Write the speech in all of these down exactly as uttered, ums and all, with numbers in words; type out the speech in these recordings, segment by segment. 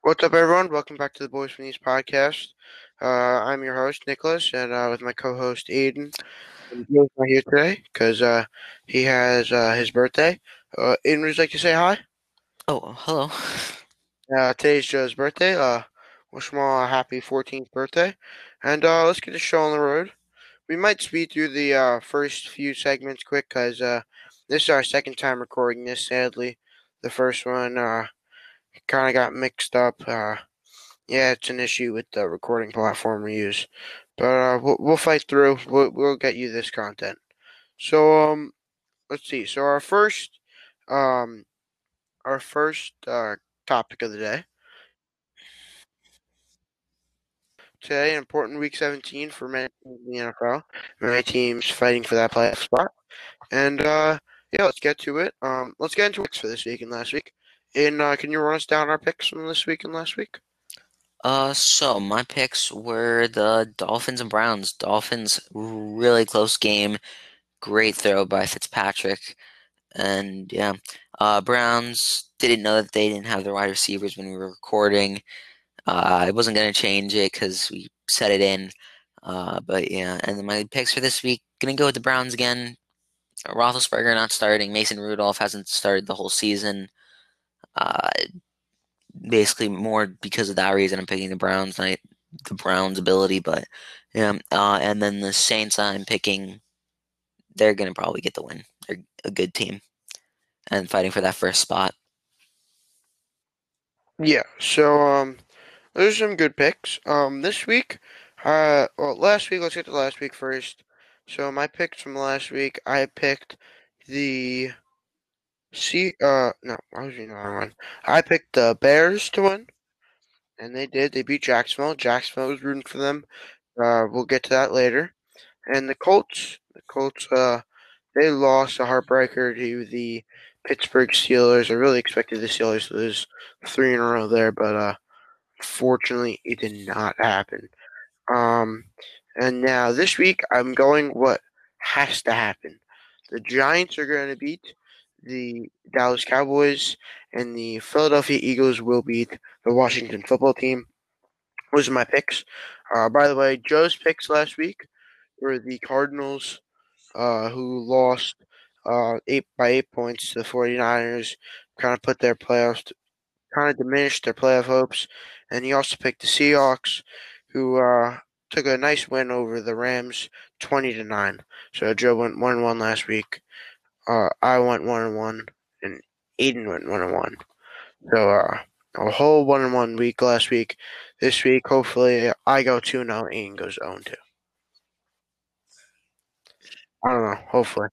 What's up, everyone? Welcome back to the Boys from the East podcast. Uh, I'm your host, Nicholas, and uh, with my co-host, Aiden. And Joe's not here today because uh, he has uh, his birthday. Uh, Aiden, would you like to say hi? Oh, hello. Uh, today's Joe's birthday. Uh, wish him all a happy fourteenth birthday. And uh, let's get the show on the road. We might speed through the uh, first few segments quick because uh, this is our second time recording this, sadly. The first one uh, kind of got mixed up. Uh, Yeah, it's an issue with the recording platform we use, but uh, we'll, we'll fight through. We'll, we'll get you this content. So um, let's see. So our first um, our first uh, topic of the day today, important week seventeen for many teams in the N F L. Many teams fighting for that playoff spot, and uh, yeah, let's get to it. Um, let's get into picks for this week and last week. And uh, can you run us down our picks from this week and last week? Uh, so my picks were the Dolphins and Browns. Dolphins, really close game. Great throw by Fitzpatrick. And yeah, uh, Browns didn't know that they didn't have the wide receivers when we were recording. Uh, I wasn't going to change it because we set it in. Uh, but yeah, and then my picks for this week, gonna go with the Browns again. Roethlisberger not starting. Mason Rudolph hasn't started the whole season. Uh, Basically more because of that reason I'm picking the Browns, not the Browns' ability, but yeah. Uh, and then the Saints, I'm picking. They're gonna probably get the win. They're a good team and fighting for that first spot. Yeah. So um, those are some good picks. Um, this week, uh, well, last week, let's get to last week first. So my picks from last week, I picked the C. Uh, no, I was reading the wrong one. I picked the Bears to win, and they did. They beat Jacksonville. Jacksonville was rooting for them. Uh, we'll get to that later. And the Colts, the Colts, uh, they lost a heartbreaker to the Pittsburgh Steelers. I really expected the Steelers to lose three in a row there, but uh, fortunately, it did not happen. Um, and now this week I'm going what has to happen. The Giants are going to beat the Dallas Cowboys, and the Philadelphia Eagles will beat the Washington football team. Those are my picks. Uh, by the way, Joe's picks last week were the Cardinals, uh, who lost uh, eight by eight points to the 49ers, kind of put their playoffs, kind of diminished their playoff hopes. And he also picked the Seahawks, who uh, took a nice win over the Rams, twenty to nine. So Joe went one and one last week. Uh, I went one and one, and Aiden went one and one. So uh, a whole one and one week last week. This week, hopefully, I go two and zero. Aiden goes zero and two. I don't know. Hopefully.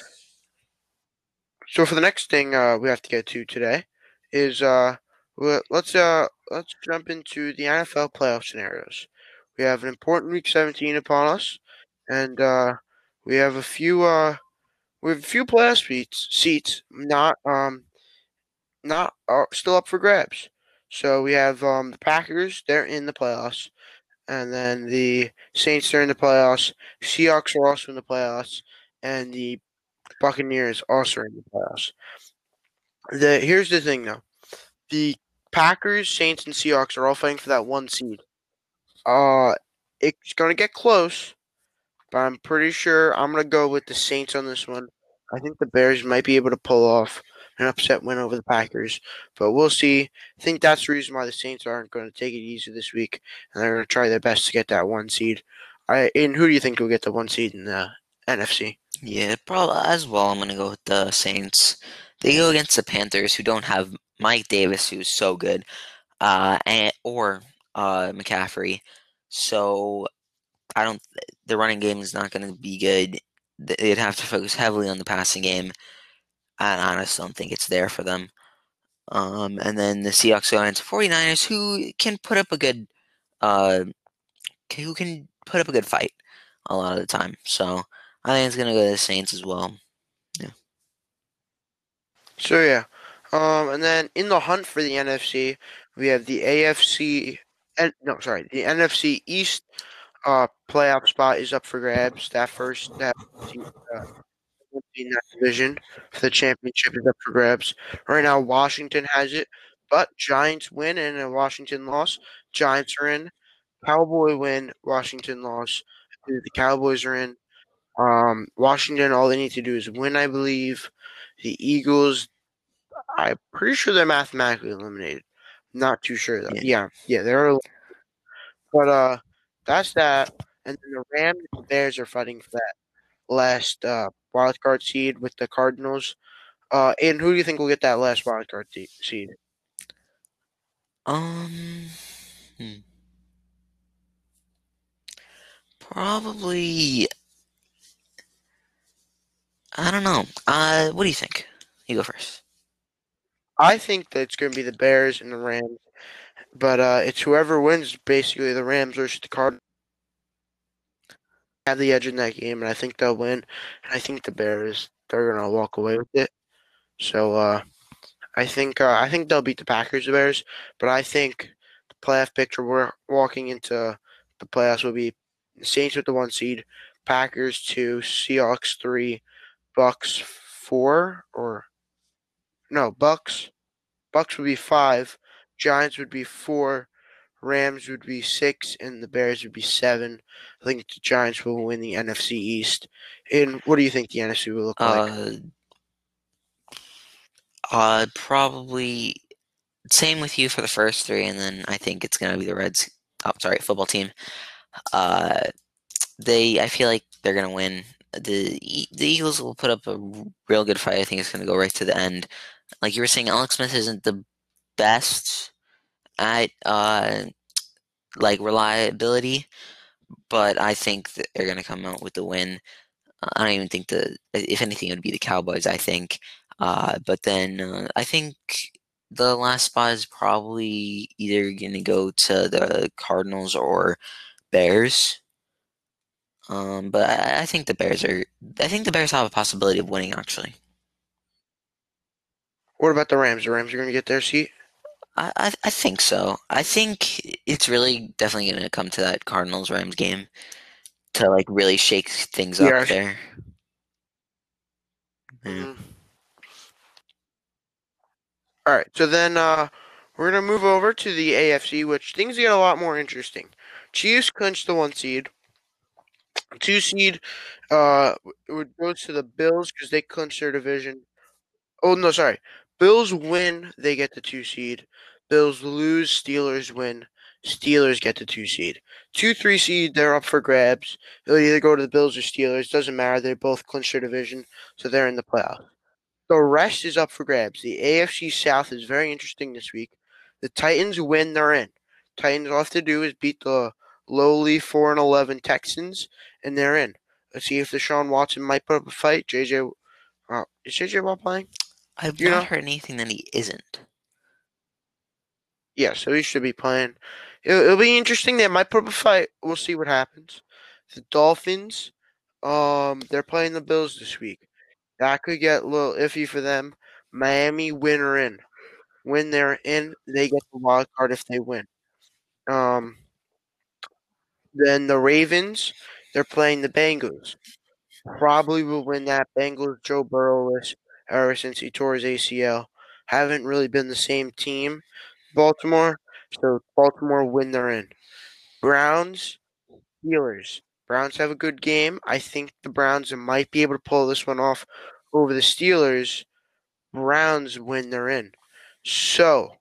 So for the next thing uh, we have to get to today is uh, le- let's uh, let's jump into the N F L playoff scenarios. We have an important Week seventeen upon us, and uh, we have a few uh, we have a few playoff seats seats not um not uh, still up for grabs. So we have um, the Packers; they're in the playoffs, and then the Saints are in the playoffs. Seahawks are also in the playoffs, and the Buccaneers also are in the playoffs. The here's the thing though. The Packers, Saints, and Seahawks are all fighting for that one seed. Uh, it's gonna get close, but I'm pretty sure I'm gonna go with the Saints on this one. I think the Bears might be able to pull off an upset win over the Packers, but we'll see. I think that's the reason why the Saints aren't going to take it easy this week, and they're going to try their best to get that one seed. I and who do you think will get the one seed in the N F C? Yeah, probably as well. I'm gonna go with the Saints. They go against the Panthers, who don't have Mike Davis, who's so good, uh, and or uh McCaffrey. So I don't. The running game is not gonna be good. They'd have to focus heavily on the passing game. I honestly don't think it's there for them. Um, and then the Seahawks go into 49ers, who can put up a good, uh, who can put up a good fight a lot of the time. So I think it's gonna go to the Saints as well. Yeah. So yeah, um, and then in the hunt for the N F C, we have the A F C. And no, sorry, the N F C East uh playoff spot is up for grabs. That first that seed, uh, in that division for the championship is up for grabs. Right now, Washington has it, but Giants win and a Washington loss. Giants are in. Cowboy win. Washington loss. The Cowboys are in. Um, Washington, all they need to do is win, I believe. The Eagles, I'm pretty sure they're mathematically eliminated. Not too sure though. Yeah. Yeah, yeah, they're. But uh, that's that. And then the Rams and the Bears are fighting for that last uh wild card seed with the Cardinals. Uh, and who do you think will get that last wild card te- seed? Um, hmm, probably. I don't know. Uh, what do you think? You go first. I think that it's going to be the Bears and the Rams, but uh, it's whoever wins, basically the Rams versus the Cardinals have the edge in that game, and I think they'll win. And I think the Bears they're going to walk away with it. So uh, I think uh, I think they'll beat the Packers, the Bears, but I think the playoff picture we're walking into the playoffs will be the Saints with the one seed, Packers two, Seahawks three, Bucks four, or no Bucks. Bucks would be five, Giants would be four, Rams would be six, and the Bears would be seven. I think the Giants will win the N F C East. And what do you think the N F C will look like? Uh, uh, probably same with you for the first three, and then I think it's gonna be the Reds. Oh, sorry, football team. Uh, they, I feel like they're gonna win. The E- the Eagles will put up a r- real good fight. I think it's gonna go right to the end. Like you were saying, Alex Smith isn't the best at uh like reliability, but I think that they're gonna come out with the win. I don't even think the if anything it would be the Cowboys, I think. Uh, but then uh, I think the last spot is probably either gonna go to the Cardinals or Bears. Um, but I, I think the Bears are. I think the Bears have a possibility of winning. Actually, What about the Rams? The Rams are going to get their seat? I, I I think so. I think it's really definitely gonna come to that Cardinals Rams game to like really shake things up Yeah. there. Yeah. Mhm. All right. So then uh, we're going to move over to the A F C, which things get a lot more interesting. Chiefs clinched the one seed. Two seed uh, would go to the Bills because they clinched their division. Oh no, sorry. Bills win, they get the two seed. Bills lose, Steelers win. Steelers get the two seed. Two, three seed, they're up for grabs. They'll either go to the Bills or Steelers. Doesn't matter. They both clinch their division, so they're in the playoffs. The rest is up for grabs. The A F C South is very interesting this week. The Titans win, they're in. Titans all have to do is beat the lowly four and eleven Texans, and they're in. Let's see if Deshaun Watson might put up a fight. J J, uh, is J J Watt playing? I've Do you not know? heard anything that he isn't. Yeah, so he should be playing. It'll, it'll be interesting. They might put up a fight. We'll see what happens. The Dolphins, um, they're playing the Bills this week. That could get a little iffy for them. Miami win or in. When they're in, they get the wild card if they win. Um, then the Ravens, they're playing the Bengals. Probably will win that. Bengals, Joe Burrowless, ever since he tore his A C L, haven't really been the same team. Baltimore, so Baltimore win they're in. Browns, Steelers. Browns have a good game. I think the Browns might be able to pull this one off over the Steelers. Browns win they're in. So,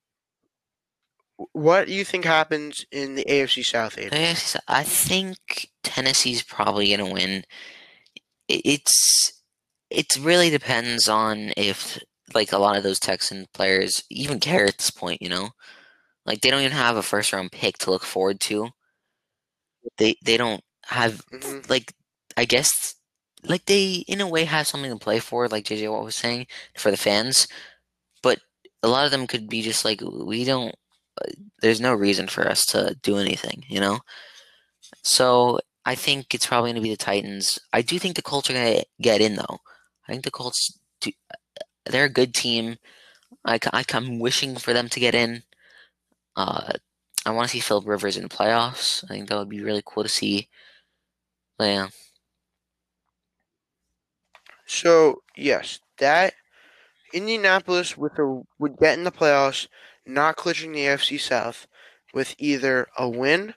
what do you think happens in the A F C South, Aiden? Yes, I think Tennessee's probably gonna win. I- It's it really depends on if like a lot of those Texan players even care at this point, you know? Like they don't even have a first round pick to look forward to. They they don't have Hmm. like I guess like they in a way have something to play for, like J J Watt was saying, for the fans, but a lot of them could be just like we don't there's no reason for us to do anything, you know? So I think it's probably going to be the Titans. I do think the Colts are going to get in, though. I think the Colts, do, they're a good team. I, I, am wishing for them to get in. Uh, I want to see Philip Rivers in the playoffs. I think that would be really cool to see. But yeah, So, yes, that Indianapolis with a would get in the playoffs, not clinching the A F C South, with either a win.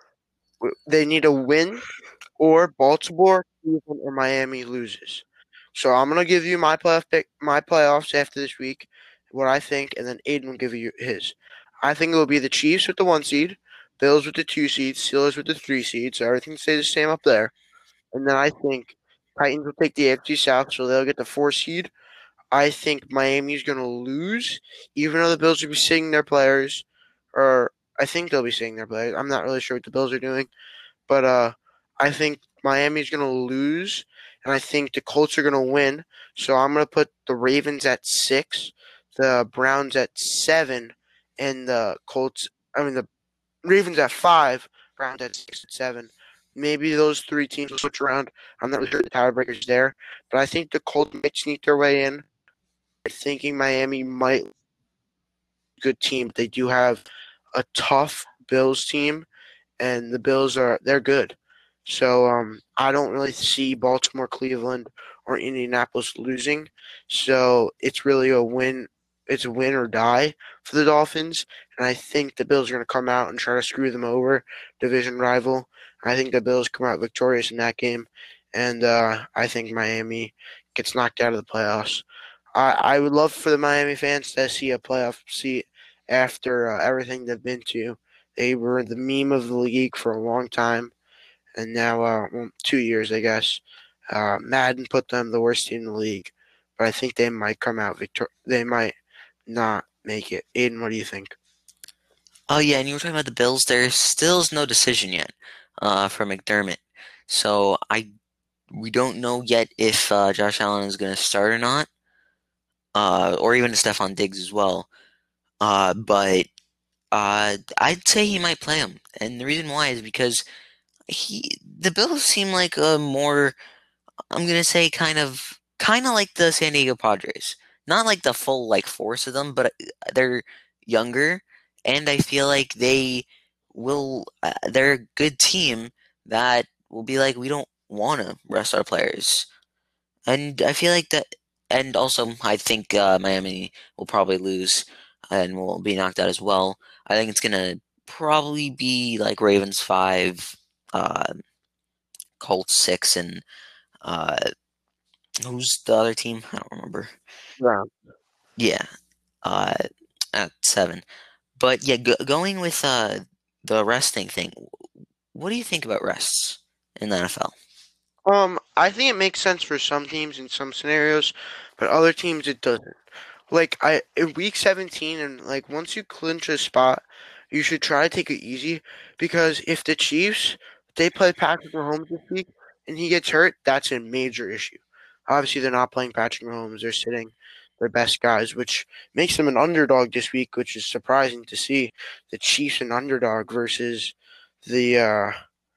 They need a win or Baltimore, Cleveland, or Miami loses. So I'm gonna give you my playoff pick, my playoffs after this week, what I think, and then Aiden will give you his. I think it will be the Chiefs with the one seed, Bills with the two seed, Steelers with the three seed, so everything stays the same up there. And then I think Titans will take the A F C South, so they'll get the four seed. I think Miami's gonna lose, even though the Bills will be sitting their players, or I think they'll be sitting their players. I'm not really sure what the Bills are doing. But uh, I think Miami's going to lose, and I think the Colts are going to win. So I'm going to put the Ravens at six, the Browns at seven, and the Colts. I mean the Ravens at five, Browns at six and seven. Maybe those three teams will switch around. I'm not really sure the tiebreakers there, but I think the Colts might sneak their way in. Thinking Miami might be a good team. They do have a tough Bills team and the Bills are they're good. So um, I don't really see Baltimore, Cleveland, or Indianapolis losing. So it's really a win. It's a win or die for the Dolphins, and I think the Bills are going to come out and try to screw them over, division rival. I think the Bills come out victorious in that game, and uh, I think Miami gets knocked out of the playoffs. I, I would love for the Miami fans to see a playoff seat after uh, everything they've been to. They were the meme of the league for a long time, and now, uh, well, two years, I guess. Uh, Madden put them the worst team in the league, but I think they might come out victor. They might not make it. Aiden, what do you think? Oh yeah, and you were talking about the Bills. There still is no decision yet uh, for McDermott. So I we don't know yet if uh, Josh Allen is going to start or not, uh, or even Stephon Diggs as well. Uh, but uh, I'd say he might play him, and the reason why is because he the Bills seem like a more I'm gonna say kind of kind of like the San Diego Padres. Not like the full like force of them, but uh, they're younger, and I feel like they will. Uh, they're a good team that will be like we don't want to rest our players, and I feel like that. And also, I think uh, Miami will probably lose and will be knocked out as well. I think it's gonna probably be like Ravens five, uh, Colts six, and uh, who's the other team? I don't remember. Brown. Yeah, uh, at seven. But yeah, go going with uh the resting thing. What do you think about rests in the N F L? Um, I think it makes sense for some teams in some scenarios, but other teams it doesn't. Like I in week seventeen and like once you clinch a spot, you should try to take it easy because if the Chiefs they play Patrick Mahomes this week and he gets hurt, that's a major issue. Obviously, they're not playing Patrick Mahomes; they're sitting their best guys, which makes them an underdog this week, which is surprising to see the Chiefs an underdog versus the uh,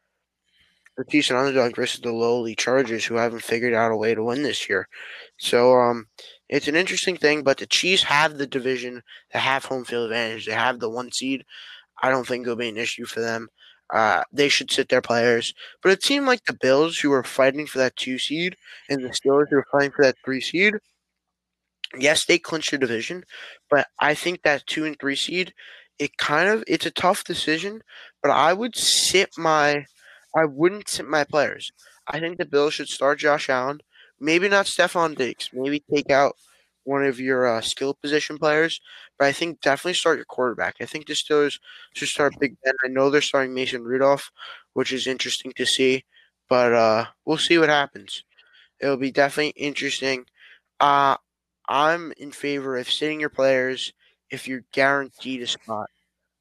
the Chiefs an underdog versus the lowly Chargers, who haven't figured out a way to win this year. So um, it's an interesting thing, but the Chiefs have the division, they have home field advantage, they have the one seed. I don't think it'll be an issue for them. Uh, they should sit their players. But a team like the Bills, who are fighting for that two seed, and the Steelers, who are fighting for that three seed, yes, they clinched the division, but I think that two and three seed, it kind of it's a tough decision. But I would sit my, I wouldn't sit my players. I think the Bills should start Josh Allen, maybe not Stephon Diggs, maybe take out one of your uh, skill position players. But I think definitely start your quarterback. I think the Steelers should start Big Ben. I know they're starting Mason Rudolph, which is interesting to see, but uh, we'll see what happens. It'll be definitely interesting. Uh, I'm in favor of sitting your players if you're guaranteed a spot.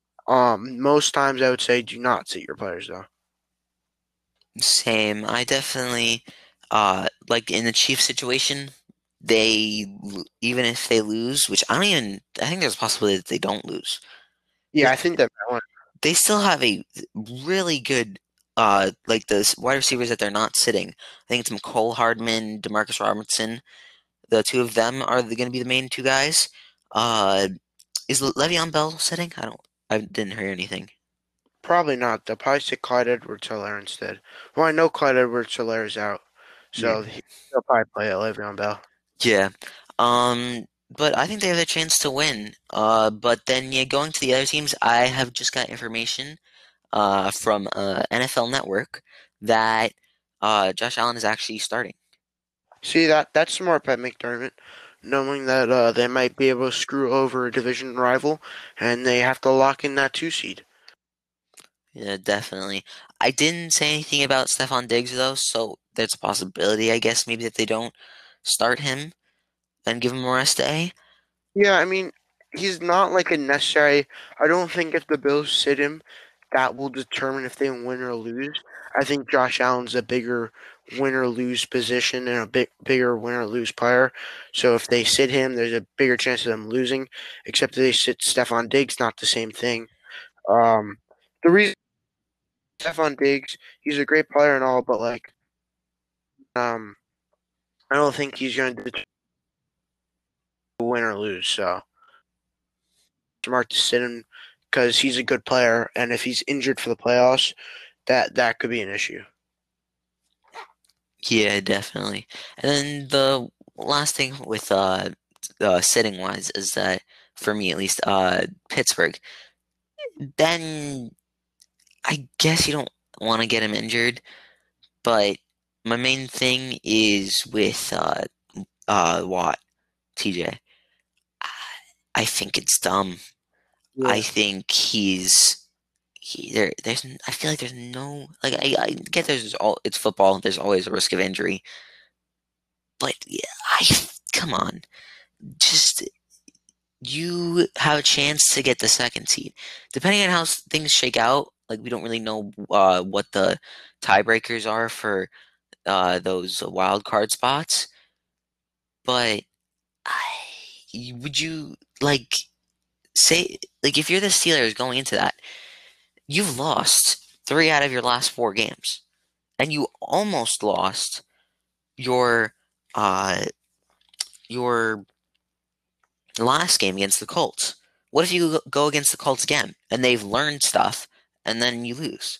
Um, most times I would say do not sit your players though. Same. I definitely uh like in the Chiefs situation, they l- even if they lose, which I don't even I think there's a possibility that they don't lose. Yeah, I think that that one They still have a really good uh like the s- wide receivers that they're not sitting. I think it's McCole Hardman, Demarcus Robinson. The two of them are going to be the main two guys. Uh, is Le- Le'Veon Bell sitting? I don't. I didn't hear anything. probably not. They'll probably sit Clyde Edwards-Helaire instead. Well, I know Clyde Edwards-Helaire is out, Yeah. so he, they'll probably play at Le'Veon Bell. Yeah. Um. but I think they have a chance to win. Uh, but then yeah, going to the other teams, I have just got information uh from uh, N F L Network that uh Josh Allen is actually starting. See that that's smart by McDermott, knowing that uh, they might be able to screw over a division rival, and they have to lock in that two seed. Yeah, definitely. I didn't say anything about Stefan Diggs though, so there's a possibility, I guess, maybe that they don't start him and give him a rest day. Yeah, I mean, he's not like a necessary. I don't think if the Bills sit him, that will determine if they win or lose. I think Josh Allen's a bigger win or lose position and a big bigger win or lose player. So if they sit him, there's a bigger chance of them losing. Except if they sit Stefan Diggs, not the same thing. Um, the reason Stefan Diggs, he's a great player and all, but like, um, I don't think he's going to win or lose. So smart to sit him because he's a good player, and if he's injured for the playoffs, that that could be an issue. Yeah, definitely. And then the last thing with uh, uh sitting wise is that for me at least, uh Pittsburgh. Then I guess you don't want to get him injured, but my main thing is with uh uh Watt, T J. I think it's dumb. I Yeah. think he's he there there's n- I feel like there's no like I, I get there's all it's football, there's always a risk of injury, but yeah, I come on. Just you have a chance to get the second seed. Depending on how s- things shake out, like we don't really know uh, what the tiebreakers are for uh, those wild card spots, but I, would you like say like if you're the Steelers going into that, you've lost three out of your last four games, and you almost lost your uh your last game against the Colts. What if you go against the Colts again and they've learned stuff and then you lose?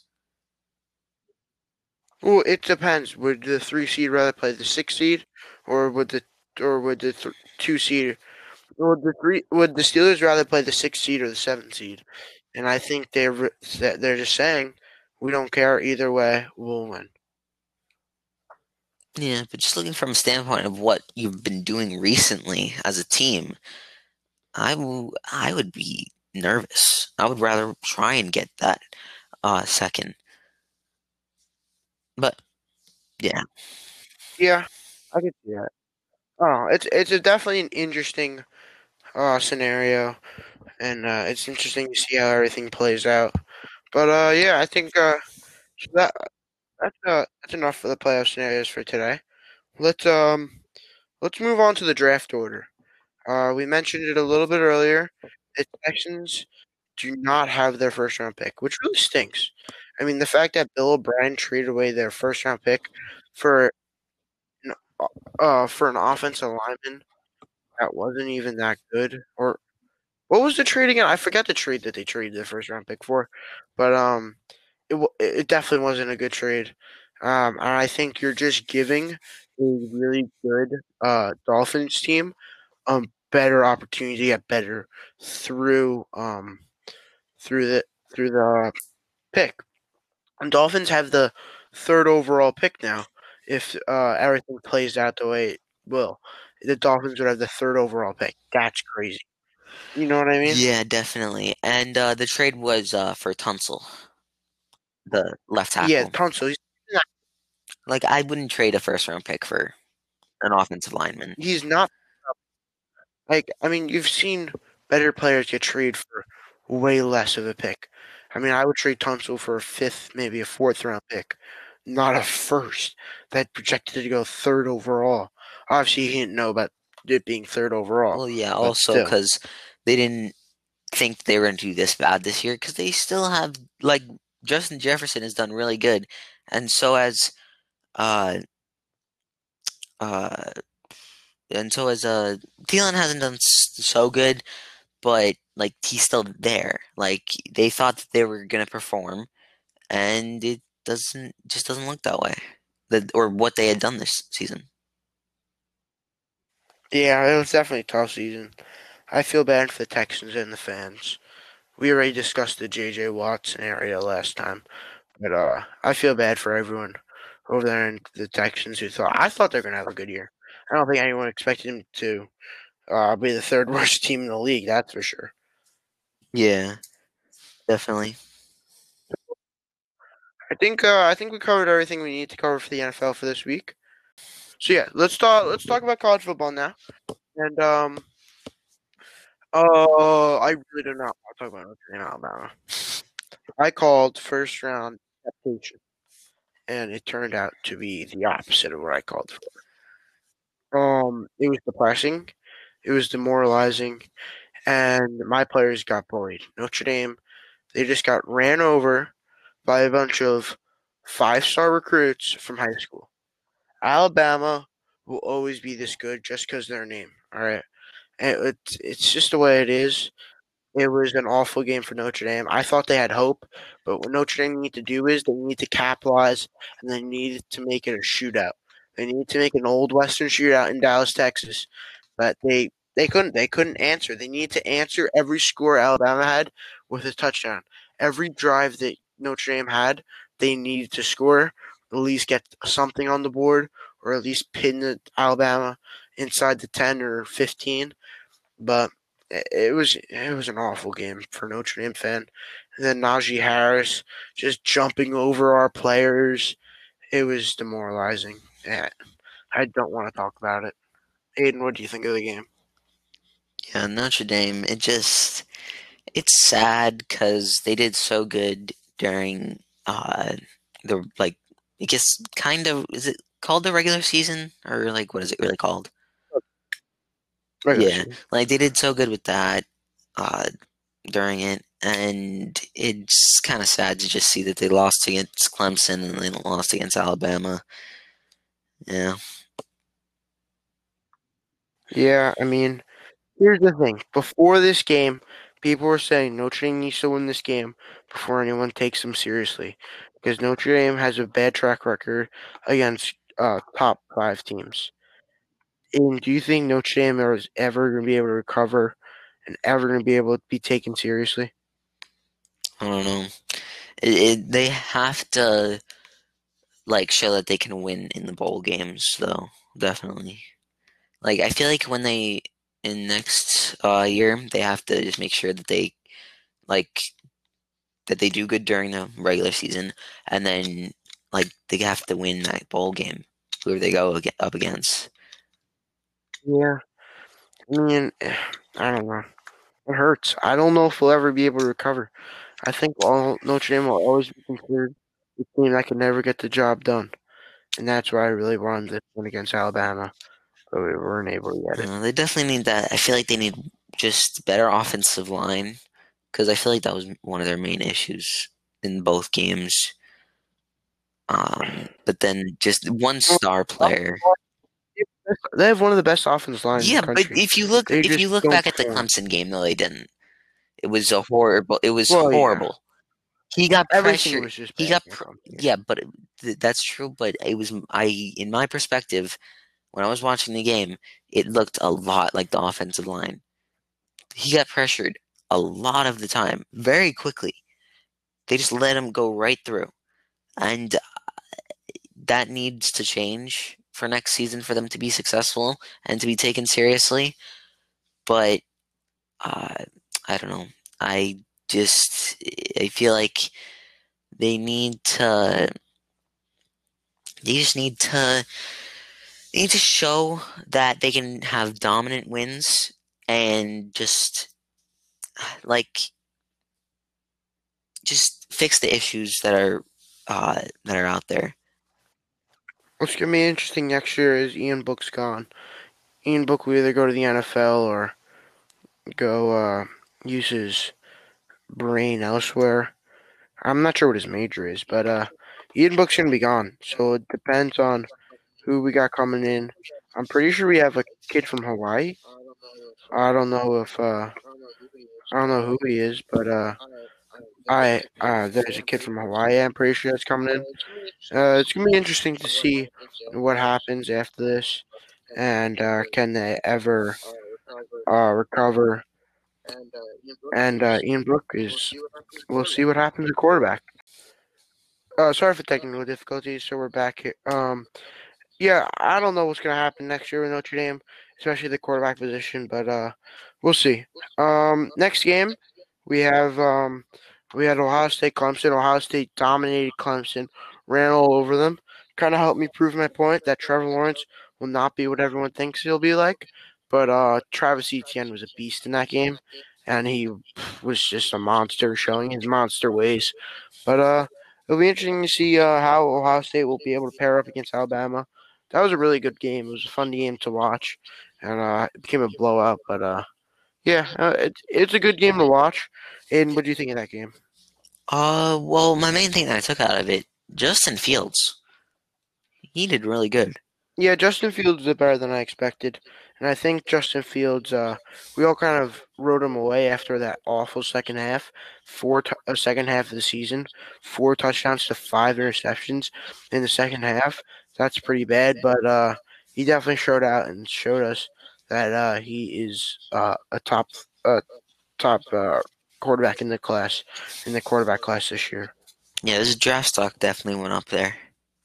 Well, it depends. Would the three seed rather play the six seed, or would the or would the th- two seed would the three would the Steelers rather play the six seed or the seven seed? And I think they're re- that they're just saying we don't care either way, we'll win. Yeah, but just looking from a standpoint of what you've been doing recently as a team, I w I would be nervous. I would rather try and get that uh second. But yeah, Yeah, I could see that. Oh, it's it's a definitely an interesting uh scenario, and uh, it's interesting to see how everything plays out. But uh, yeah, I think uh, so that that's uh that's enough for the playoff scenarios for today. Let's um let's move on to the draft order. Uh, we mentioned it a little bit earlier. The Texans do not have their first round pick, which really stinks. I mean, the fact that Bill O'Brien traded away their first round pick for an, uh for an offensive lineman that wasn't even that good, or what was the trade again? I forgot the trade that they traded the first round pick for, but um, it wa- it definitely wasn't a good trade. Um, and I think you're just giving a really good uh Dolphins team um better opportunity to get better through um through the through the pick. And Dolphins have the third overall pick now. If uh everything plays out the way it will, the Dolphins would have the third overall pick. That's crazy. You know what I mean? yeah, definitely. And uh the trade was uh for Tunsil, the left Yeah, tackle. Tunsil. He's not, Like I wouldn't trade a first round pick for an offensive lineman. he's not like I mean you've seen better players get traded for way less of a pick. I mean I would trade Tunsil for a fifth, maybe a fourth round pick, not a first that projected to go third overall. Obviously he didn't know about it being third overall, Well, yeah, but also still. because they didn't think they were going to do this bad this year because they still have like Justin Jefferson has done really good, and so has uh uh and so has uh Thielen hasn't done s- so good, but like he's still there. Like they thought that they were going to perform, and it doesn't just doesn't look that way. That or what they had done this season. Yeah, it was definitely a tough season. I feel bad for the Texans and the fans. We already discussed the J J Watt scenario last time, but uh, I feel bad for everyone over there in the Texans who thought I thought they were gonna have a good year. I don't think anyone expected him to uh, be the third worst team in the league. That's for sure. Yeah, definitely. I think uh, I think we covered everything we need to cover for the N F L for this week. So yeah, let's talk let's talk about college football now. And um, uh, I really do not want to talk about Notre Dame, Alabama. I called first round adaptation, and it turned out to be the opposite of what I called for. Um, it was depressing, it was demoralizing, and my players got bullied. Notre Dame, they just got ran over by a bunch of five-star recruits from high school. Alabama will always be this good just because of their name. All right, and it's it's just the way it is. It was an awful game for Notre Dame. I thought they had hope, but what Notre Dame need to do is they need to capitalize and they need to make it a shootout. They need to make an old Western shootout in Dallas, Texas. But they they couldn't. They couldn't answer. They need to answer every score Alabama had with a touchdown. Every drive that Notre Dame had, they needed to score, at least get something on the board, or at least pin the Alabama inside the ten or fifteen. But it was it was an awful game for Notre Dame fan. And then Najee Harris just jumping over our players. It was demoralizing. Yeah, I don't want to talk about it. Aiden, what do you think of the game? Yeah, Notre Dame. It just it's sad because they did so good during uh the like I guess kind of is it called the regular season or like what is it really called? Regular Yeah, season. like they did so good with that uh during it, and it's kind of sad to just see that they lost against Clemson and they lost against Alabama. Yeah, Yeah, I mean, here's the thing. Before this game, people were saying Notre Dame needs to win this game before anyone takes them seriously, because Notre Dame has a bad track record against uh, top five teams. And do you think Notre Dame is ever going to be able to recover and ever going to be able to be taken seriously? I don't know. It, it, they have to like show that they can win in the bowl games, though. Definitely. Like I feel like when they in next uh year they have to just make sure that they like that they do good during the regular season, and then like they have to win that bowl game, whoever they go ag- up against. Yeah, I mean, I don't know. It hurts. I don't know if we'll ever be able to recover. I think all Notre Dame will always be considered the team that can never get the job done, and that's why I really wanted to win against Alabama, but we weren't able to get it. Uh, they definitely need that. I feel like they need just better offensive line because I feel like that was one of their main issues in both games. Um, but then just one star player. They have one of the best offensive lines in the Yeah, but country. if you look They if you just look don't back at the perform. Clemson game, though, they didn't. It was a horrible. It was Well, yeah, horrible. He got everything pressure. was just He bad got in the pr Clemson game. yeah, but it- th that's true. But it was I in my perspective when I was watching the game, it looked a lot like the offensive line. He got pressured a lot of the time, very quickly. They just let him go right through, and that needs to change for next season for them to be successful and to be taken seriously. But uh, I don't know. I just I feel like they need to they just need to they need to show that they can have dominant wins and just like just fix the issues that are uh that are out there. What's gonna be interesting next year is Ian Book's gone. Ian Book will either go to the N F L or go uh, use his brain elsewhere. I'm not sure what his major is, but uh, Ian Book's gonna be gone, so it depends on who we got coming in. I'm pretty sure we have a kid from Hawaii. I don't know if uh, I don't know who he is, but uh, I uh, there's a kid from Hawaii. I'm pretty sure that's coming in. Uh, it's gonna be interesting to see what happens after this. and uh, can they ever uh, recover? And uh, Ian Brook is. We'll see what happens at quarterback. Uh, sorry for technical difficulties. So we're back here. Um, Yeah, I don't know what's gonna happen next year with Notre Dame, especially the quarterback position, but uh, we'll see. Um, next game we have um, we had Ohio State Clemson. Ohio State dominated Clemson, ran all over them. Kind of helped me prove my point that Trevor Lawrence will not be what everyone thinks he'll be like, but uh, Travis Etienne was a beast in that game, and he was just a monster, showing his monster ways. But uh, it'll be interesting to see uh, how Ohio State will be able to pair up against Alabama. That was a really good game. It was a fun game to watch, and uh, it became a blowout. But uh, yeah, uh, it, it's a good game to watch. And what do you think of that game? Uh, well, my main thing that I took out of it, Justin Fields, he did really good. Yeah, Justin Fields did better than I expected, and I think Justin Fields. Uh, we all kind of wrote him away after that awful second half. Four t- uh, second half of the season, four touchdowns to five interceptions in the second half. That's pretty bad, but uh, he definitely showed out and showed us that uh, he is uh, a top uh, top uh, quarterback in the class in the quarterback class this year. Yeah, his draft stock definitely went up there,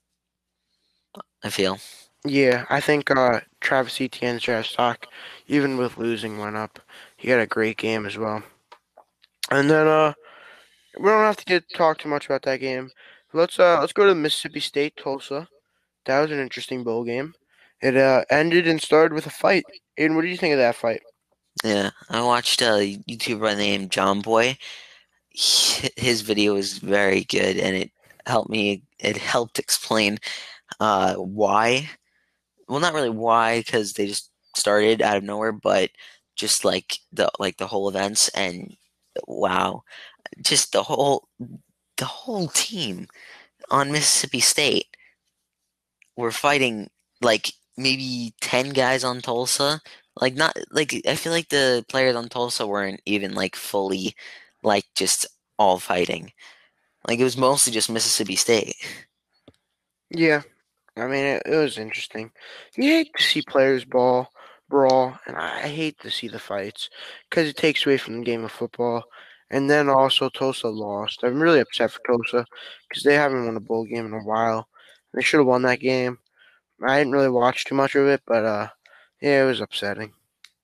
I feel. Yeah, I think uh, Travis Etienne's draft stock, even with losing, went up. He had a great game as well. And then uh, we don't have to get talk too much about that game. Let's uh, let's go to Mississippi State Tulsa. That was an interesting bowl game. It uh, ended and started with a fight. Aiden, what do you think of that fight? Yeah, I watched a YouTuber by the name John Boy. He- His video was very good, and it helped me. It helped explain uh why. Well, not really why, because they just started out of nowhere, but just like the like the whole events and wow, just the whole the whole team on Mississippi State were fighting like maybe ten guys on Tulsa. Like not like I feel like the players on Tulsa weren't even like fully like just all fighting. Like it was mostly just Mississippi State. Yeah, I mean, it, it was interesting. You hate to see players ball brawl, and I hate to see the fights because it takes away from the game of football. And then also Tulsa lost. I'm really upset for Tulsa because they haven't won a bowl game in a while. They should have won that game. I didn't really watch too much of it, but uh, yeah, it was upsetting.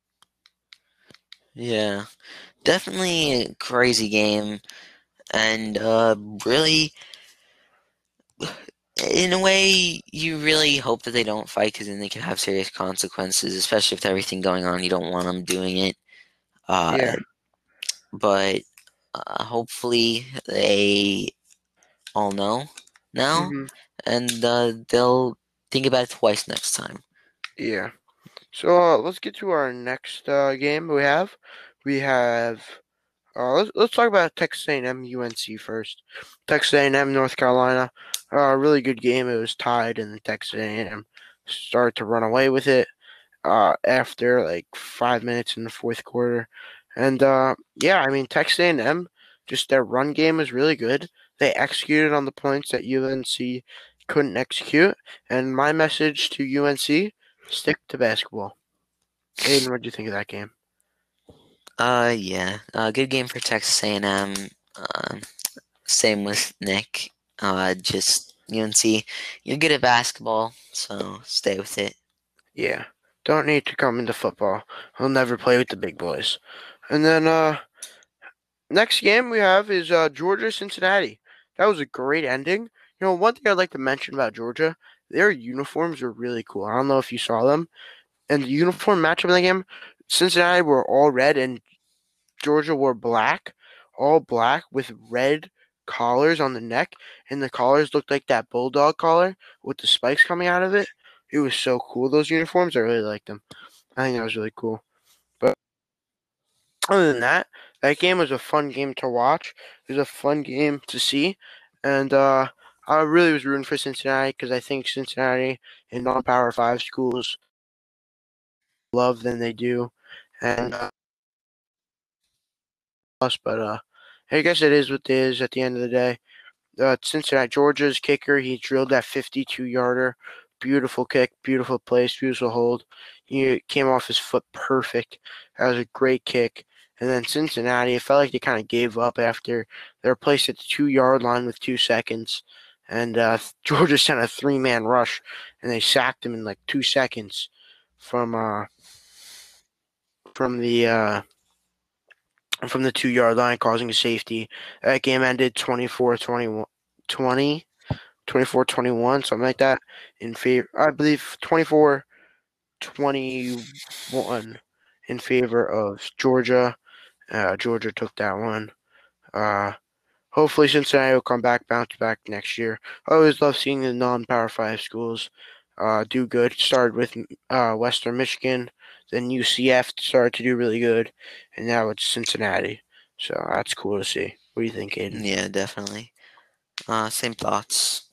Yeah, definitely a crazy game, and uh, really, in a way, you really hope that they don't fight because then they can have serious consequences, especially with everything going on. You don't want them doing it. Uh, Yeah. but uh, hopefully they all know now, hmm and uh, they'll think about it twice next time. Yeah. So uh, let's get to our next uh, game we have. We have Uh, let's let's talk about Texas A and M U N C first. Texas A and M North Carolina, uh, really good game. It was tied, and Texas A and M started to run away with it uh, after like five minutes in the fourth quarter. And uh, yeah, I mean Texas A and M, just their run game was really good. They executed on the points that U N C couldn't execute. And my message to U N C: stick to basketball. Aiden, what do you think of that game? Uh, yeah, uh, good game for Texas A and M. Uh, same with Nick. Uh, just U N C, you're good at basketball, so stay with it. Yeah, don't need to come into football. He'll never play with the big boys. And then uh next game we have is uh Georgia Cincinnati. That was a great ending. You know, one thing I'd like to mention about Georgia, their uniforms are really cool. I don't know if you saw them. And the uniform matchup in the game, Cincinnati were all red and Georgia wore black, all black with red collars on the neck, and the collars looked like that bulldog collar with the spikes coming out of it. It was so cool. Those uniforms, I really liked them. I think that was really cool. But other than that, that game was a fun game to watch. It was a fun game to see, and uh, I really was rooting for Cincinnati because I think Cincinnati and non-power five schools love than they do, and uh, us. But uh, I guess it is what it is at the end of the day. Uh, Cincinnati, Georgia's kicker, he drilled that fifty-two yarder beautiful kick, beautiful place, beautiful hold. He came off his foot perfect. That was a great kick. And then Cincinnati, it felt like they kind of gave up after they were placed at the two yard line with two seconds. And uh, Georgia sent a three man rush, and they sacked him in like two seconds from uh, from the uh, from the two yard line, causing a safety. That game ended twenty-four twenty-one, twenty, twenty-four twenty-one, something like that, in favor, I believe twenty-four twenty-one in favor of Georgia. Uh, Georgia took that one. Uh, hopefully Cincinnati will come back, bounce back next year. I always love seeing the non-Power Five schools uh, do good. Started with uh, Western Michigan, then U C F started to do really good, and now it's Cincinnati. So that's cool to see. What do you think, Aiden? Yeah, definitely. Uh, same thoughts.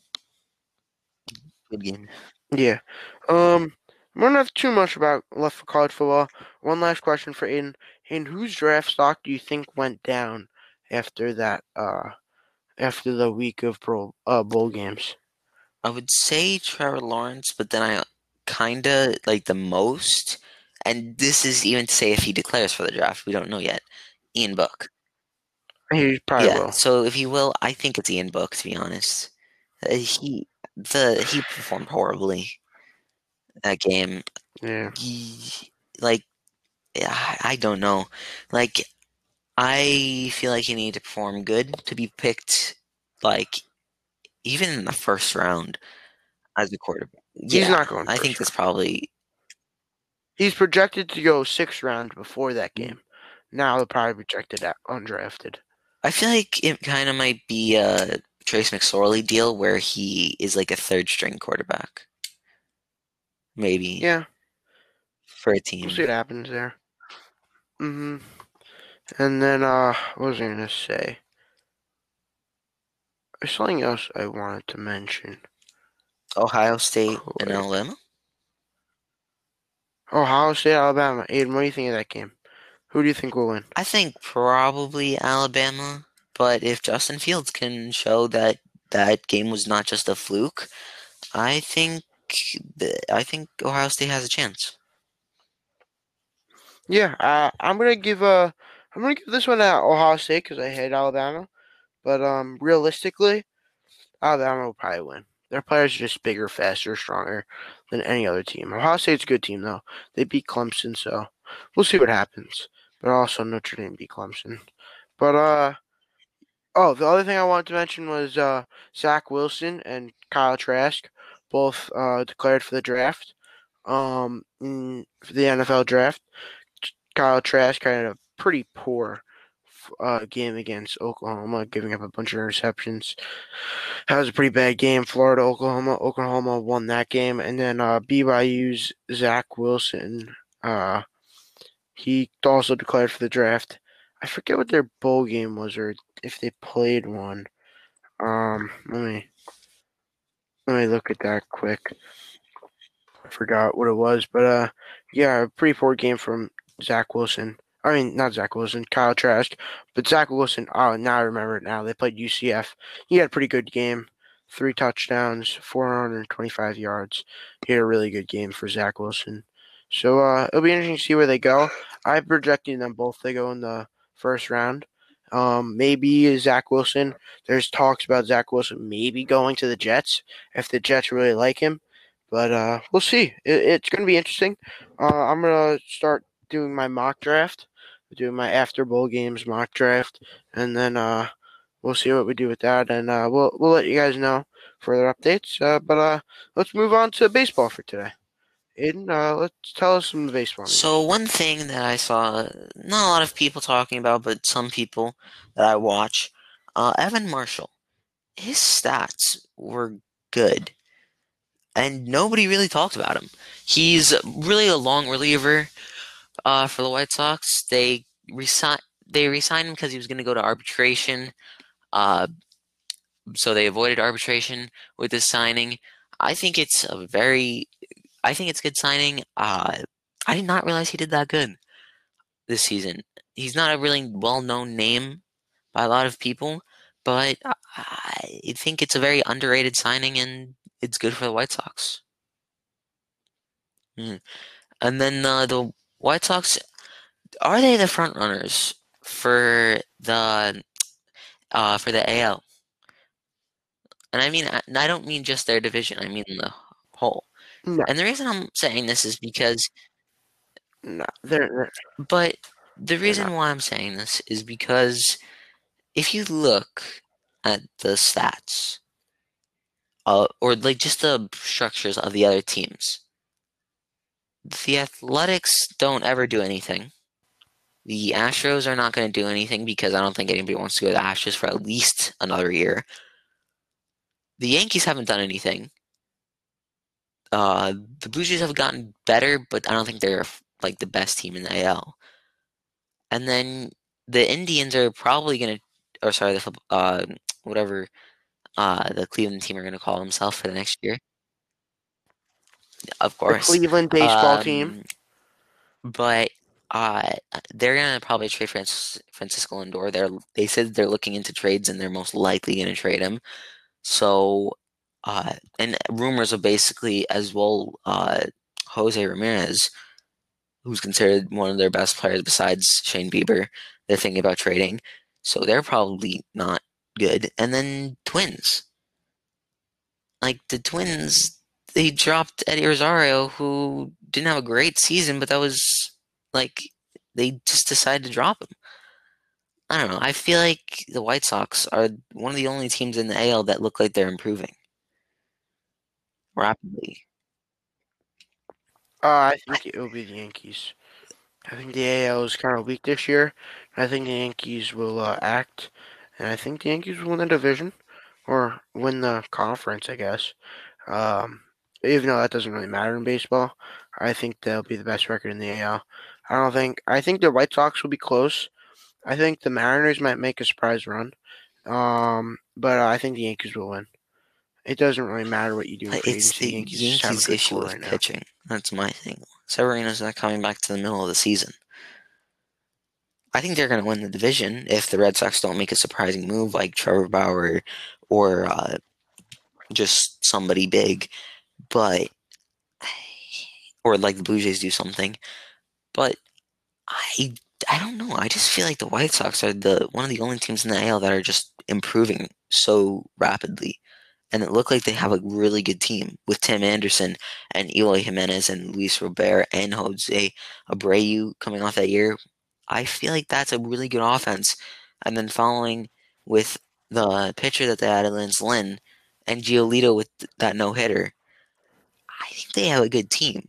Good game. Yeah. Um, we don't have too much about left for college football. One last question for Aiden. Aiden, whose draft stock do you think went down after that? Uh, after the week of pro uh bowl games. I would say Trevor Lawrence, but then I kinda like the most, and this is even to say if he declares for the draft, we don't know yet. Ian Book. He probably Yeah, will. so if he will, I think it's Ian Book, to be honest. Uh, he the he performed horribly that game. Yeah. He, like I I don't know. Like I feel like he needed to perform good to be picked, like even in the first round as a quarterback. He's Yeah, not going I think first that's round. probably. He's projected to go sixth round before that game. Now they'll probably project it at undrafted. I feel like it kind of might be a Trace McSorley deal where he is like a third string quarterback, maybe Yeah, for a we'll team. see what happens there. hmm And then uh what was I gonna say? There's something else I wanted to mention. Ohio State and Quick. Alabama. Ohio State, Alabama. Aiden, what do you think of that game? Who do you think will win? I think probably Alabama, but if Justin Fields can show that that game was not just a fluke, I think th- I think Ohio State has a chance. Yeah, uh, I'm gonna give uh I'm gonna give this one to Ohio State because I hate Alabama. But um, realistically, Alabama will probably win. Their players are just bigger, faster, stronger than any other team. Ohio State's a good team though. They beat Clemson, so we'll see what happens. But also Notre Dame beat Clemson. But uh oh, the other thing I wanted to mention was uh Zach Wilson and Kyle Trask both uh declared for the draft. Um, in, for the N F L draft. Kyle Trask had a pretty poor uh, game against Oklahoma, giving up a bunch of interceptions. That was a pretty bad game. Florida, Oklahoma. Oklahoma won that game. And then uh, B Y U's Zach Wilson, uh, he also declared for the draft. I forget what their bowl game was or if they played one. Um, let me let me look at that quick. I forgot what it was, but uh, yeah, a pretty poor game from Zach Wilson. I mean, not Zach Wilson, Kyle Trask, but Zach Wilson. Oh, now I remember it. Now they played U C F. He had a pretty good game, three touchdowns, four hundred twenty-five yards. He had a really good game for Zach Wilson. So uh, it'll be interesting to see where they go. I'm projecting them both to go in the first round. Um, maybe Zach Wilson. There's talks about Zach Wilson maybe going to the Jets if the Jets really like him. But uh, we'll see. It, it's going to be interesting. Uh, I'm going to start doing my mock draft, doing my after bowl games mock draft, and then uh, we'll see what we do with that, and uh, we'll we'll let you guys know further updates. Uh, but uh, let's move on to baseball for today. Aiden, uh, let's tell us some baseball So news. one thing that I saw, not a lot of people talking about, but some people that I watch, uh, Evan Marshall, his stats were good, and nobody really talked about him. He's really a long reliever uh, for the White Sox. They resign they resigned him because he was going to go to arbitration. Uh, so they avoided arbitration with this signing. I think it's a very, I think it's good signing. Uh, I did not realize he did that good this season. He's not a really well-known name by a lot of people, but I think it's a very underrated signing and it's good for the White Sox. Mm. And then uh, the White Sox, are they the front runners for the uh for the A L? And I mean, I, I don't mean just their division. I mean the whole. No, And the reason I'm saying this is because, no, they're they're, but the they're reason not. why I'm saying this is because if you look at the stats, uh, or like just the structures of the other teams, the Athletics don't ever do anything. The Astros are not going to do anything because I don't think anybody wants to go to the Astros for at least another year. The Yankees haven't done anything. Uh, the Blue Jays have gotten better, but I don't think they're like the best team in the A L. And then the Indians are probably going to, or sorry, the Phil- uh, whatever uh the Cleveland team are going to call themselves for the next year, of The course. Cleveland baseball team. Um, but uh, they're going to probably trade Francis, Francisco Lindor. They're they said they're looking into trades and they're most likely going to trade him. So, uh, and rumors are basically as well, uh, Jose Ramirez, who's considered one of their best players besides Shane Bieber, they're thinking about trading. So they're probably not good. And then Twins. Like the Twins, they dropped Eddie Rosario, who didn't have a great season, but that was like they just decided to drop him. I don't know. I feel like the White Sox are one of the only teams in the A L that look like they're improving rapidly. Uh, I think it will be the Yankees. I think the A L is kind of weak this year. I think the Yankees will uh, act, and I think the Yankees will win the division or win the conference, I guess. Um, Even though that doesn't really matter in baseball, I think they'll be the best record in the A L. I don't think. I think the White Sox will be close. I think the Mariners might make a surprise run. Um, but uh, I think the Yankees will win. It doesn't really matter what you do in free It's agency. the The Yankees just have a Yankees' good issue core with right now. pitching. That's my thing. Severino's not coming back to the middle of the season. I think they're going to win the division if the Red Sox don't make a surprising move like Trevor Bauer or uh, just somebody big, but or like the Blue Jays do something. But I I don't know. I just feel like the White Sox are the one of the only teams in the A L that are just improving so rapidly. And it looked like they have a really good team with Tim Anderson and Eloy Jimenez and Luis Robert and Jose Abreu coming off that year. I feel like that's a really good offense. And then following with the pitcher that they added, Lance Lynn, and Giolito with that no hitter. I think they have a good team.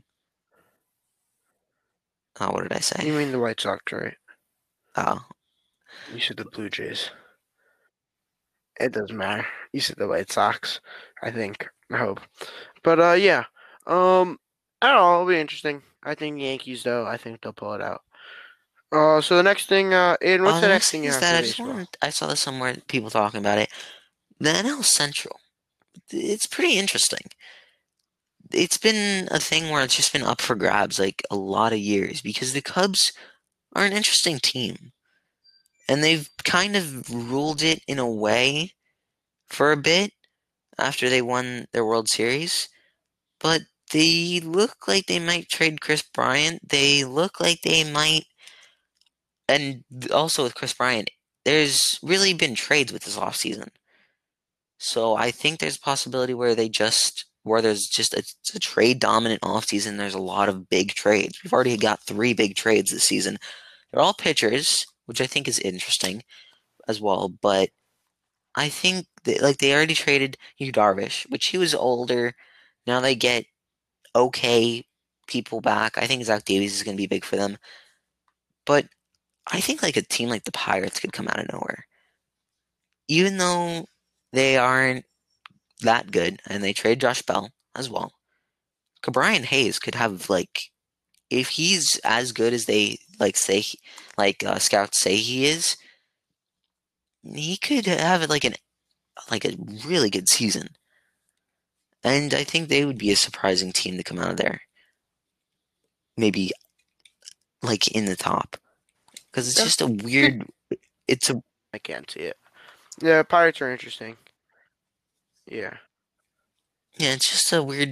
Oh, what did I say? You mean the White Sox, right? Oh, You said the Blue Jays. It doesn't matter. You said the White Sox. I think. I hope. But uh, yeah. Um, I don't know. It'll be interesting. I think Yankees, though. I think they'll pull it out. Uh, so the next thing, uh, Aiden, what's uh, the the next next thing thing you is have that for I just baseball? wanted, I saw this somewhere, people talking about it. The N L Central. It's pretty interesting. It's been a thing where it's just been up for grabs like a lot of years because the Cubs are an interesting team and they've kind of ruled it in a way for a bit after they won their World Series, but they look like they might trade Chris Bryant. They look like they might, and also with Chris Bryant, there's really been trades with this offseason. So I think there's a possibility where they just where there's just a, a trade dominant offseason. There's a lot of big trades. We've already got three big trades this season. They're all pitchers, which I think is interesting as well. But I think that, like they already traded Yu Darvish, which he was older. Now they get okay people back. I think Zach Davies is going to be big for them. But I think like a team like the Pirates could come out of nowhere, even though they aren't that good, and they trade Josh Bell as well. Brian Hayes could have like if he's as good as they like say like uh, scouts say he is, he could have like an like a really good season. And I think they would be a surprising team to come out of there. Maybe like in the top because it's Yeah, just a good. weird it's a I can't see it. Yeah, Pirates are interesting. Yeah. yeah, it's just a weird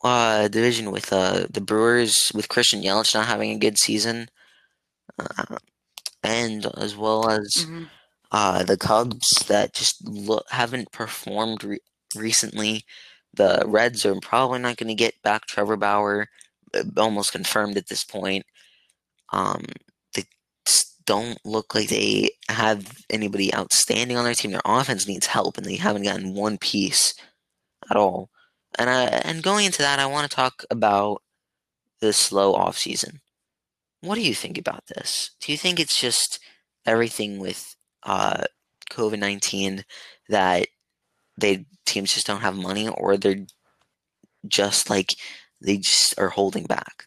uh, division with uh, the Brewers with Christian Yelich not having a good season, uh, and as well as Hmm. uh, the Cubs that just look, haven't performed re recently. The Reds are probably not going to get back Trevor Bauer, uh, almost confirmed at this point. Um, they just don't look like they have anybody outstanding on their team. Their offense needs help, and they haven't gotten one piece at all. And I, and going into that, I want to talk about the slow off season. What do you think about this? Do you think it's just everything with uh, COVID nineteen that they teams just don't have money, or they're just like they just are holding back?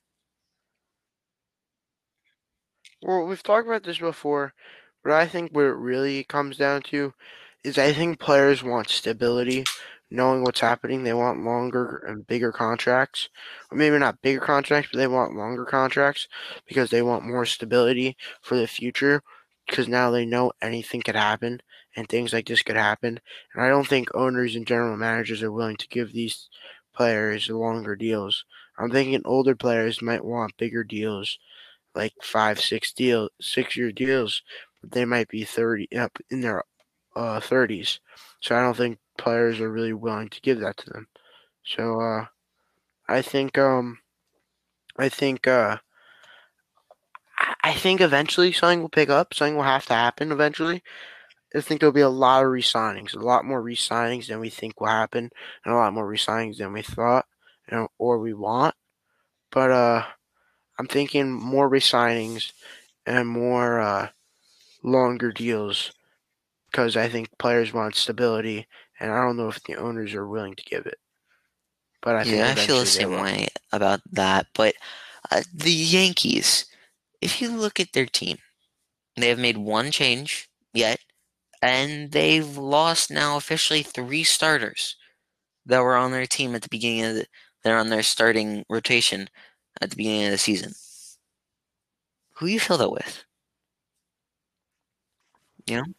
Well, we've talked about this before, but I think what it really comes down to is I think players want stability, knowing what's happening. They want longer and bigger contracts, or maybe not bigger contracts, but they want longer contracts because they want more stability for the future. Because now they know anything could happen and things like this could happen. And I don't think owners and general managers are willing to give these players longer deals. I'm thinking older players might want bigger deals like five, six deal, six year deals, but they might be thirty up in their uh thirties. So I don't think players are really willing to give that to them. So uh, I think um, I think uh, I I think eventually something will pick up. Something will have to happen eventually. I think there'll be a lot of re-signings, a lot more re-signings than we think will happen, and a lot more re-signings than we thought, you know, or we want. But uh, I'm thinking more re-signings and more uh, longer deals because I think players want stability, and I don't know if the owners are willing to give it. But I think Yeah, I feel the eventually they same will. way about that. But uh, the Yankees, if you look at their team, they have made one change yet, and they've lost now officially three starters that were on their team at the beginning of the, they're on their starting rotation at the beginning of the season. Who you feel that with? You know?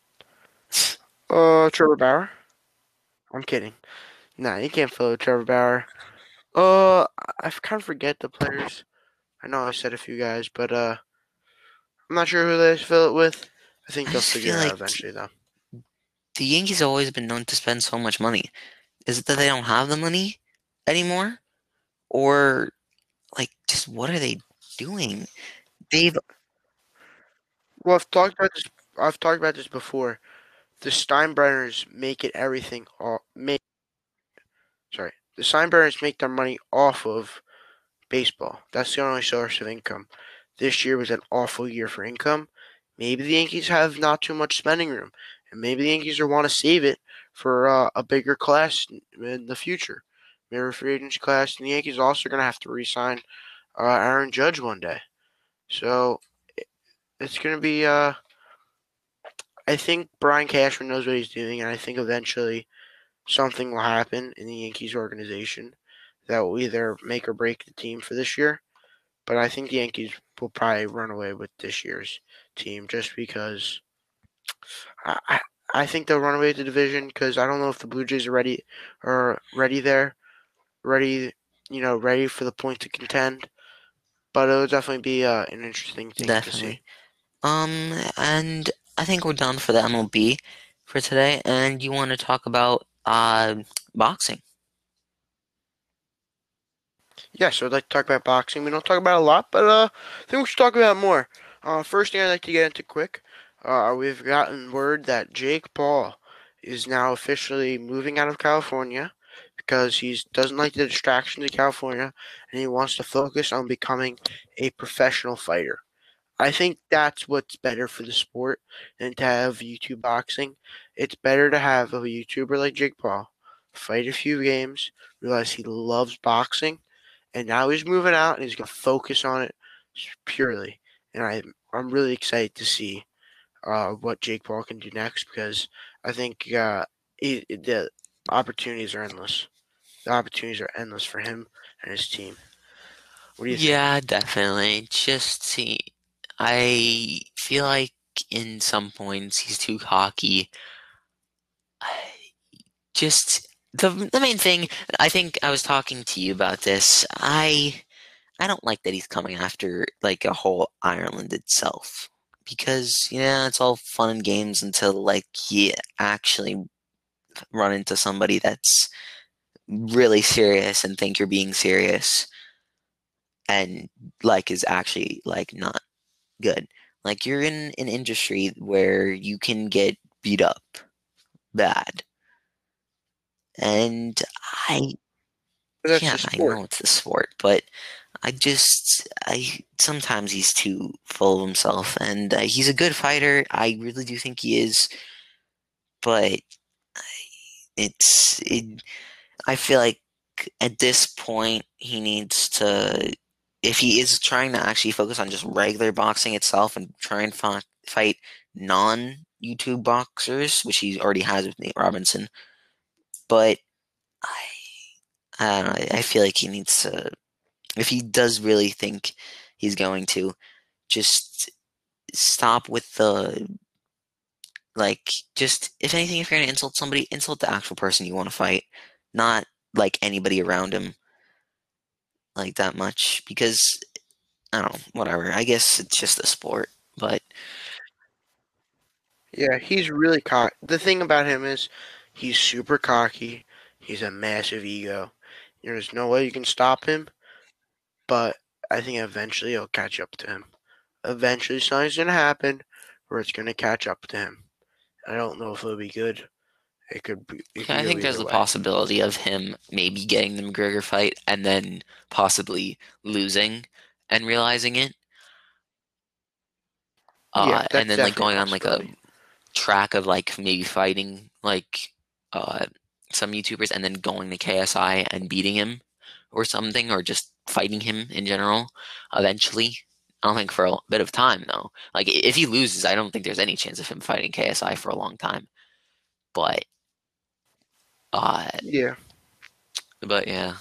Uh, Trevor Bauer. I'm kidding. Nah, you can't follow Trevor Bauer. Uh, I kind of forget the players. I know I said a few guys, but uh, I'm not sure who they fill it with. I think I they'll just figure feel it out like t- eventually, though. the Yankees have always been known to spend so much money. Is it that they don't have the money anymore? Or like just what are they doing? They've Well, I've talked about this. I've talked about this before. The Steinbrenners make it everything. All make sorry. The Steinbrenners make their money off of baseball. That's the only source of income. This year was an awful year for income. Maybe the Yankees have not too much spending room, and maybe the Yankees will want to save it for uh, a bigger class in the future. Maybe free agency class, and the Yankees are also going to have to re-sign uh, Aaron Judge one day. So it's going to be. Uh, I think Brian Cashman knows what he's doing, and I think eventually something will happen in the Yankees organization that will either make or break the team for this year. But I think the Yankees will probably run away with this year's team just because I, I, I think they'll run away with the division because I don't know if the Blue Jays are ready are ready there, ready you know ready for the point to contend. But it'll definitely be uh, an interesting thing to see. definitely. Um, and I think we're done for the M L B for today. And you want to talk about uh boxing? Yeah, so I'd like to talk about boxing. We don't talk about it a lot, but uh, I think we should talk about it more. Uh, first thing I'd like to get into quick, uh, we've gotten word that Jake Paul is now officially moving out of California because he doesn't like the distractions of California and he wants to focus on becoming a professional fighter. I think that's what's better for the sport than to have YouTube boxing. It's better to have a YouTuber like Jake Paul fight a few games, realize he loves boxing, and now he's moving out and he's going to focus on it purely. And I, I'm really excited to see uh, what Jake Paul can do next because I think uh, he, the opportunities are endless. The opportunities are endless for him and his team. What do you think? Yeah, definitely. Just see, I feel like in some points he's too cocky. I- Just the the main thing, I think I was talking to you about this. I I don't like that he's coming after like a whole Ireland itself because yeah, it's all fun and games until like you actually run into somebody that's really serious and think you're being serious and like is actually like not good. Like you're in an industry where you can get beat up bad. And I, But that's yeah, the I sport. know it's the sport, but I just, I sometimes he's too full of himself, and uh, he's a good fighter. I really do think he is, but it's, it, I feel like at this point he needs to, if he is trying to actually focus on just regular boxing itself and try and fi- fight non-YouTube boxers, which he already has with Nate Robinson, but I, I don't know, I feel like he needs to, if he does really think he's going to, just stop with the like just if anything, if you're gonna insult somebody, insult the actual person you want to fight, not like anybody around him like that much because I don't know, whatever. I guess it's just a sport, but Yeah, he's really cocky. The thing about him is he's super cocky. He's a massive ego. There's no way you can stop him, but I think eventually it'll catch up to him. Eventually something's gonna happen where it's gonna catch up to him. I don't know if it'll be good. It could be it yeah, could I go think there's either the way. possibility of him maybe getting the McGregor fight and then possibly losing and realizing it. Yeah, Uh, and that's then like definitely a going on like a possibility. track of like maybe fighting like uh some YouTubers and then going to K S I and beating him or something, or just fighting him in general eventually. I don't think for a bit of time though. Like if he loses, I don't think there's any chance of him fighting K S I for a long time. But uh Yeah, but yeah.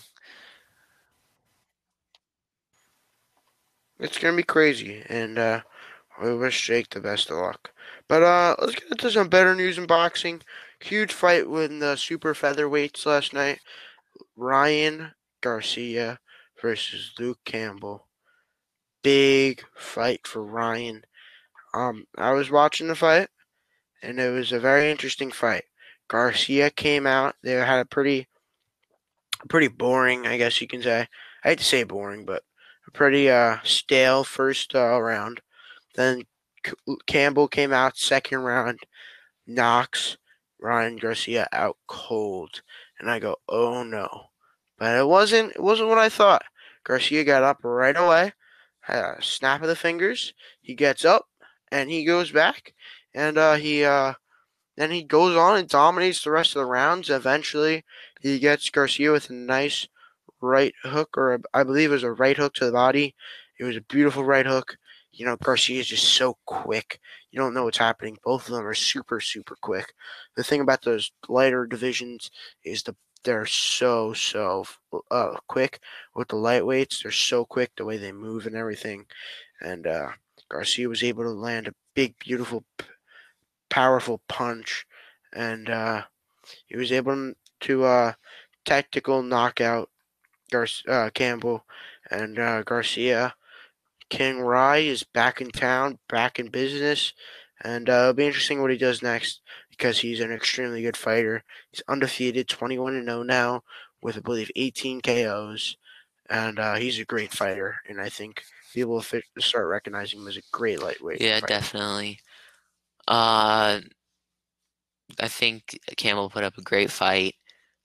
it's gonna be crazy, and uh, we wish Jake the best of luck. But uh, let's get into some better news in boxing. Huge fight with the super featherweights last night. Ryan Garcia versus Luke Campbell. Big fight for Ryan. Um, I was watching the fight, and it was a very interesting fight. Garcia came out. They had a pretty, pretty boring, I guess you can say. I hate to say boring, but a pretty uh, stale first uh, round. Then C- Campbell came out second round, knocks Ryan Garcia out cold, and I go, oh no. But it wasn't. It wasn't what I thought. Garcia got up right away, had a snap of the fingers. He gets up and he goes back, and uh, he uh, then he goes on and dominates the rest of the rounds. Eventually, he gets Garcia with a nice right hook, or a, I believe it was a right hook to the body. It was a beautiful right hook. You know, Garcia is just so quick. You don't know what's happening. Both of them are super, super quick. The thing about those lighter divisions is the they're so so uh, quick with the lightweights. They're so quick the way they move and everything. And uh, Garcia was able to land a big, beautiful, powerful punch, and uh, he was able to uh, tactical knockout Gar- uh, Campbell and uh, Garcia. King Rai is back in town, back in business, and uh, it'll be interesting what he does next because he's an extremely good fighter. He's undefeated, twenty-one and oh now, with I believe eighteen K Os, and uh, he's a great fighter. And I think people will fit, start recognizing him as a great lightweight Yeah, fighter. definitely. Uh I think Campbell put up a great fight.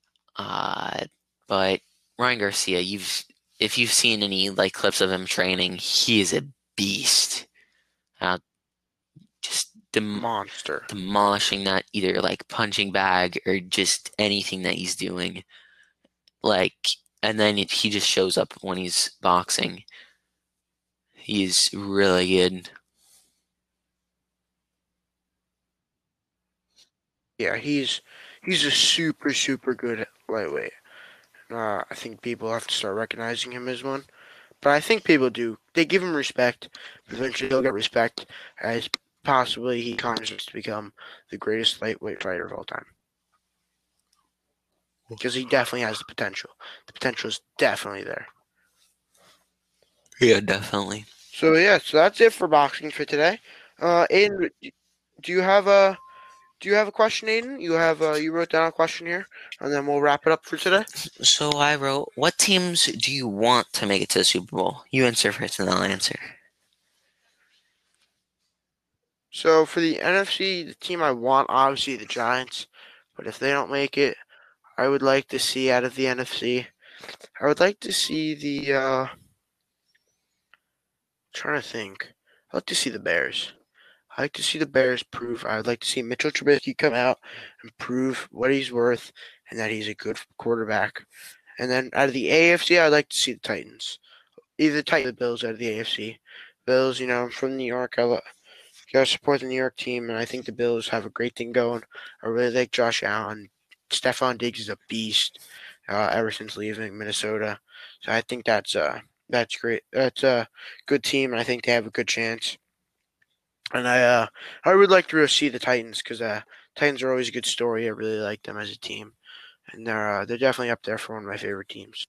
Uh but Ryan Garcia, you've if you've seen any like clips of him training, he is a beast. Uh, just dem Monster. demolishing that either like punching bag or just anything that he's doing. Like, and then it, he just shows up when he's boxing. He's really good. Yeah, he's he's a super super good lightweight. Uh, I think people have to start recognizing him as one. But I think people do. They give him respect. Eventually, he'll get respect as possibly he conjures to become the greatest lightweight fighter of all time. because he definitely has the potential. The potential is definitely there. Yeah, definitely. So yeah, so that's it for boxing for today. Uh, Aiden, do you have a do you have a question, Aiden? You have uh, you wrote down a question here, and then we'll wrap it up for today. So I wrote, what teams do you want to make it to the Super Bowl? You answer first and I'll answer. So for the N F C, the team I want, obviously the Giants, but if they don't make it, I would like to see out of the N F C. I would like to see the. Uh, trying to think. I'd like to see the Bears. I like to see the Bears prove. I would like to see Mitchell Trubisky come out and prove what he's worth and that he's a good quarterback. And then out of the A F C, I'd like to see the Titans. Either the Titans or the Bills out of the A F C. Bills, you know, I'm from New York. I lo- gotta support the New York team, and I think the Bills have a great thing going. I really like Josh Allen. Stephon Diggs is a beast. Uh, ever since leaving Minnesota, so I think that's uh that's great. That's a good team, and I think they have a good chance. And I uh I would like to see the Titans because uh Titans are always a good story. I really like them as a team, and they're uh, they're definitely up there for one of my favorite teams.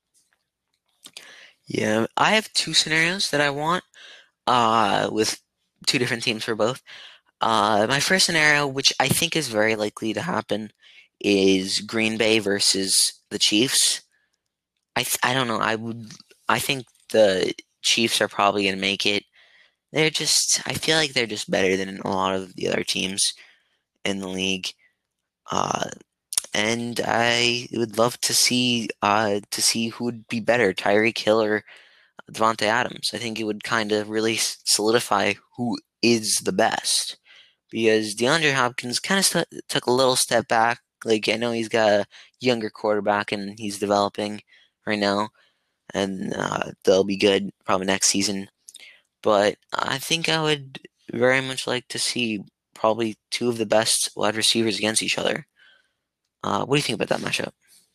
Yeah, I have two scenarios that I want, uh, with two different teams for both. Uh, my first scenario, which I think is very likely to happen, is Green Bay versus the Chiefs. I th I don't know. I would. I think the Chiefs are probably going to make it. They're just. I feel like they're just better than a lot of the other teams in the league. Uh, and I would love to see uh to see who would be better, Tyreek Hill or Devontae Adams. I think it would kind of really s- solidify who is the best. Because DeAndre Hopkins kind of st took a little step back. Like, I know he's got a younger quarterback and he's developing right now, and uh, they'll be good probably next season. But I think I would very much like to see probably two of the best wide receivers against each other. Uh, what do you think about that matchup?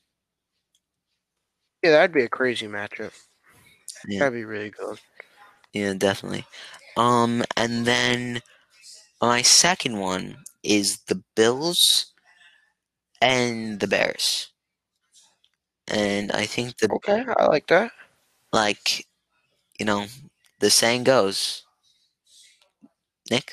Yeah, that'd be a crazy matchup. Yeah, That'd be really good. yeah, definitely. Um, and then my second one is the Bills and the Bears. And I think the Okay, I like that. like you know the saying goes, Nick,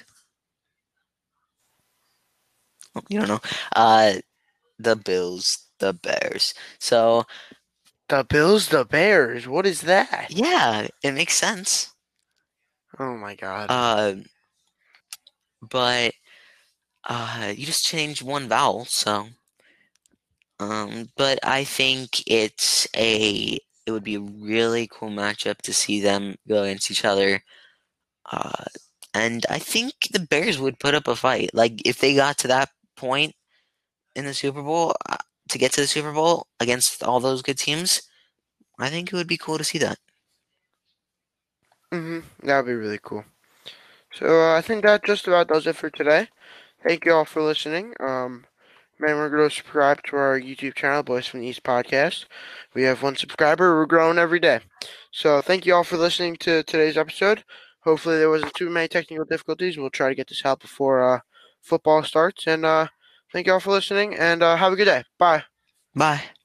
oh, you don't know, uh, the Bills, the Bears. So The Bills, the Bears. What is that? yeah, it makes sense. Oh my God. Uh, but uh, you just changed one vowel, so um, but I think it's a it would be a really cool matchup to see them go against each other. Uh, and I think the Bears would put up a fight. Like if they got to that point in the Super Bowl, uh, to get to the Super Bowl against all those good teams, I think it would be cool to see that. hmm That would be really cool. So uh, I think that just about does it for today. Thank you all for listening. Um, remember to subscribe to our YouTube channel, Boys from the East podcast. We have one subscriber. We're growing every day. So thank you all for listening to today's episode. Hopefully there wasn't too many technical difficulties. We'll try to get this out before uh, football starts. And uh, thank you all for listening. And uh, have a good day. Bye. Bye.